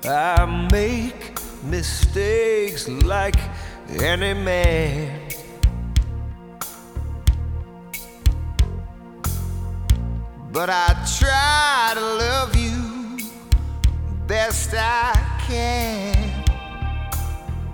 I make mistakes like any man. But I try to love you best I can.